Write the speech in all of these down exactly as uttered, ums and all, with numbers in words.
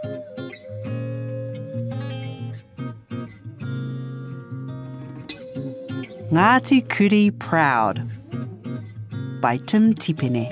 Ngāti Kuri Proud by Tim Tipene.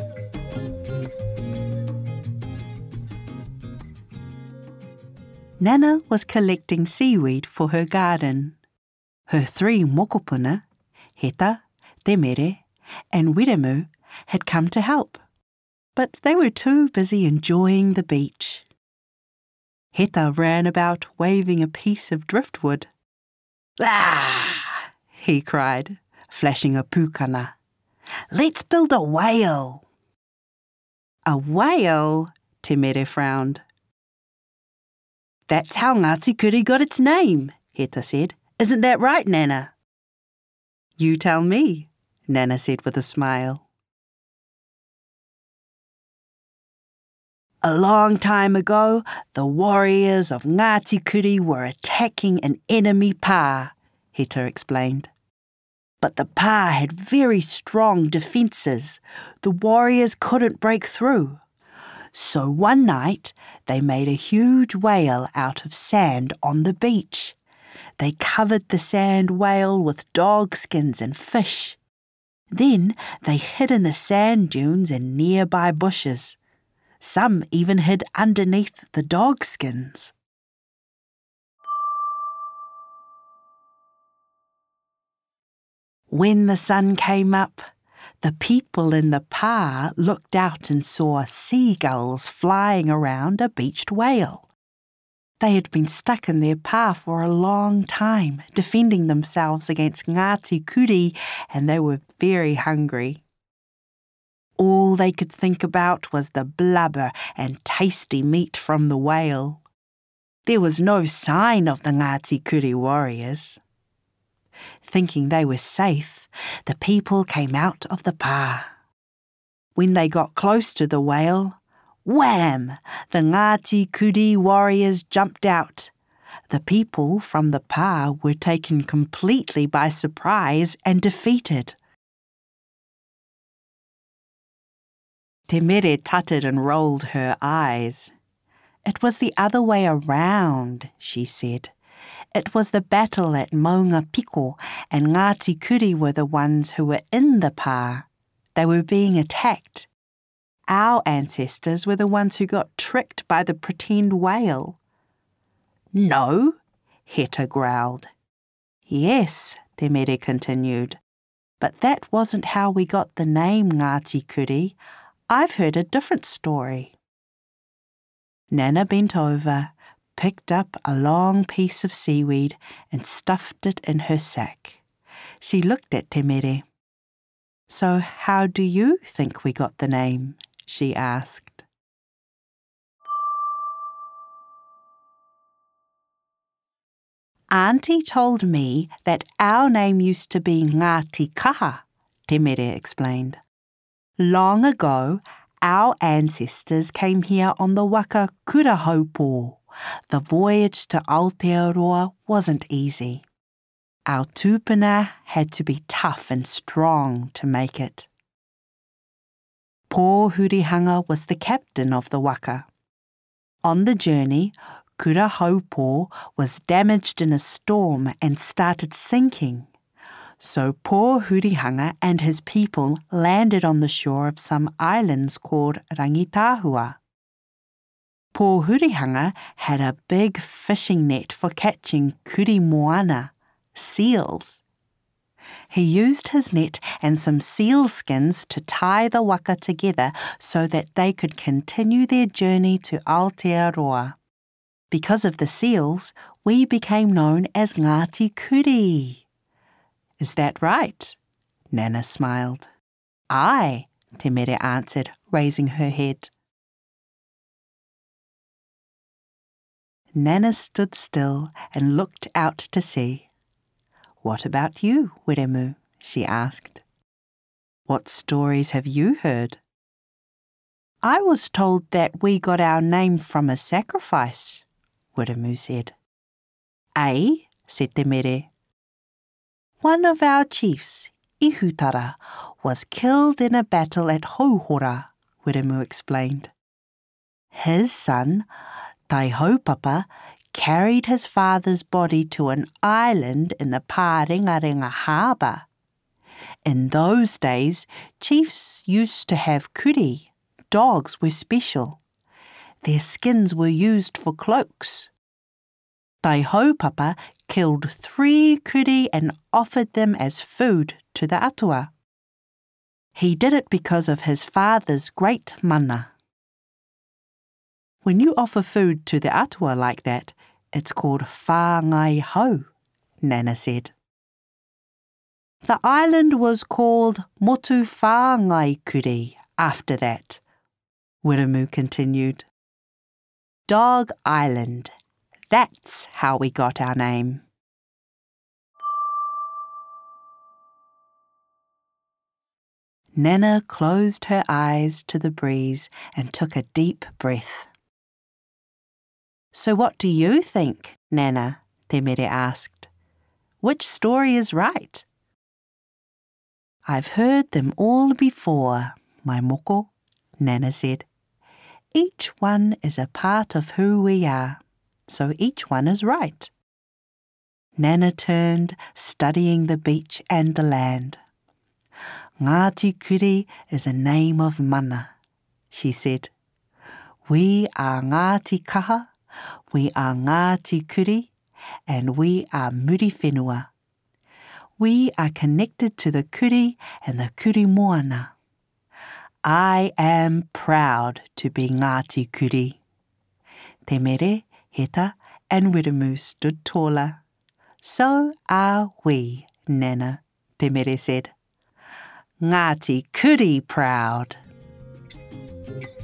Nana was collecting seaweed for her garden. Her three mokopuna, Heta, Te Mere, and Wiremu, had come to help, but they were too busy enjoying the beach. Heta ran about waving a piece of driftwood. "Ah!" he cried, flashing a pūkana. "Let's build a whale." "A whale?" Te Mere frowned. "That's how Ngāti Kuri got its name," Heta said. "Isn't that right, Nana?" "You tell me," Nana said with a smile. "A long time ago, the warriors of Ngāti Kuri were attacking an enemy pā," Heta explained. "But the pā had very strong defences. The warriors couldn't break through. So one night, they made a huge whale out of sand on the beach. They covered the sand whale with dog skins and fish. Then they hid in the sand dunes and nearby bushes. Some even hid underneath the dog skins." When the sun came up, the people in the pā looked out and saw seagulls flying around a beached whale. They had been stuck in their pā for a long time, defending themselves against Ngāti Kuri, and they were very hungry. All they could think about was the blubber and tasty meat from the whale. There was no sign of the Ngāti Kuri warriors. Thinking they were safe, the people came out of the pā. When they got close to the whale, wham! The Ngāti Kuri warriors jumped out. The people from the pā were taken completely by surprise and defeated. Te Mere tutted and rolled her eyes. "It was the other way around," she said. "It was the battle at Maunga Piko, and Ngāti Kuri were the ones who were in the pā. They were being attacked. Our ancestors were the ones who got tricked by the pretend whale." "No," Heta growled. "Yes," Te Mere continued, "but that wasn't how we got the name Ngāti Kuri. I've heard a different story." Nana bent over, picked up a long piece of seaweed and stuffed it in her sack. She looked at Te Mere. "So how do you think we got the name?" she asked. "Auntie told me that our name used to be Ngāti Kaha," Te Mere explained. "Long ago, our ancestors came here on the waka Kurahaupō. The voyage to Aotearoa wasn't easy. Our tūpuna had to be tough and strong to make it." Pōhurihanga was the captain of the waka. On the journey, Kurahaupō was damaged in a storm and started sinking. So Pōhurihanga and his people landed on the shore of some islands called Rangitahua. Pōhurihanga had a big fishing net for catching kuri moana, seals. He used his net and some seal skins to tie the waka together so that they could continue their journey to Aotearoa. Because of the seals, we became known as Ngāti Kuri. "Is that right?" Nana smiled. "Aye," Te Mere answered, raising her head. Nana stood still and looked out to sea. "What about you, Wiremu?" she asked. "What stories have you heard?" "I was told that we got our name from a sacrifice," Wiremu said. "Eh?" said Te Mere. "One of our chiefs, Ihutara, was killed in a battle at Hauhora," Wiremu explained. "His son, Tai Haupapa carried his father's body to an island in the Pārengarenga harbour. In those days, chiefs used to have kuri. Dogs were special. Their skins were used for cloaks. Tai Haupapa killed three kuri and offered them as food to the atua. He did it because of his father's great mana. When you offer food to the atua like that, it's called whāngai hau, Nana said. The island was called Motu Whāngai Kuri after that, Wiremu continued. Dog Island, that's how we got our name. Nana closed her eyes to the breeze and took a deep breath. So what do you think, Nana? Te Mere asked. Which story is right? I've heard them all before, my moko, Nana said. Each one is a part of who we are, so each one is right. Nana turned, studying the beach and the land. Ngāti Kuri is a name of mana, she said. We are Ngāti Kaha, we are Ngāti Kuri, and we are Muri Whenua. We are connected to the kuri and the kuri moana. I am proud to be Ngāti Kuri. Te Mere, Heta, and Wiremu stood taller. So are we, Nana, Te Mere said. Ngāti Kuri proud.